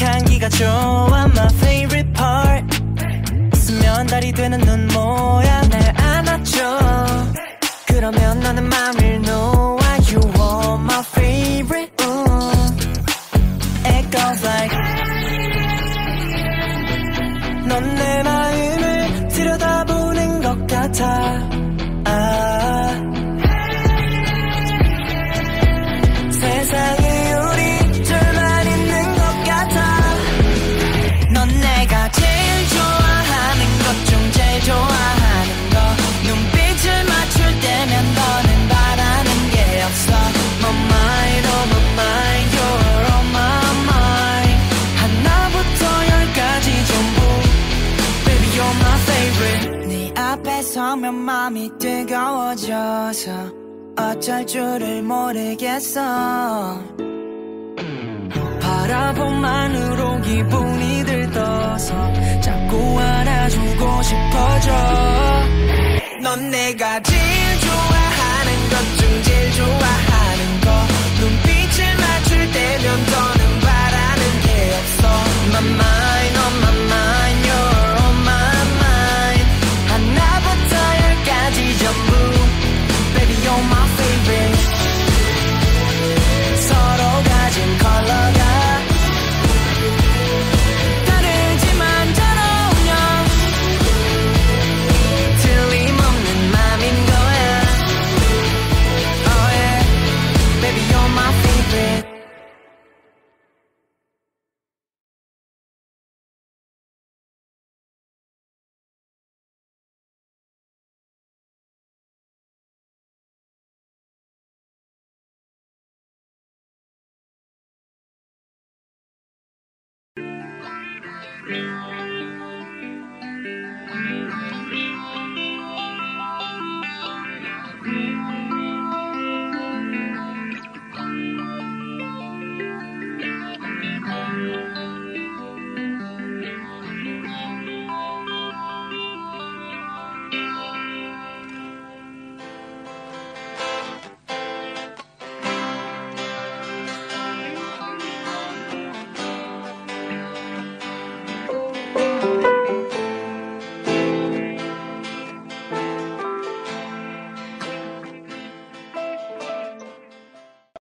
향기가 좋아 my favorite part 있으면 달이 되는 눈 모양 날 안아줘 그러면 나는 맘을 놓아 You are my favorite It goes like 넌 내 마음을 들여다보는 것 같아 세상에 우리 둘만 있는 것 같아 넌 내가 제일 좋아하는 것 중 제일 좋아하는 거 눈빛을 맞출 때면 더는 바라는 게 없어 My mind, oh my mind, you're on my mind 하나부터 열까지 전부 Baby you're my favorite 네 앞에 서면 맘이 뜨거워져서 어쩔 줄을 모르겠어 바라봄만으로 기분이 들떠서 자꾸 안아주고 싶어져 넌 내가 제일 좋아하는 것 중 제일 좋아하는 거 눈빛을 맞출 때면 더는 바라는 게 없어 My mind, on my mind, you're on my mind 하나부터 열까지 전부 Baby you're my favorite 서로 가진 컬러가 다르지만 잘 어울려 틀림없는 맘인 거야 Oh yeah Baby you're my favorite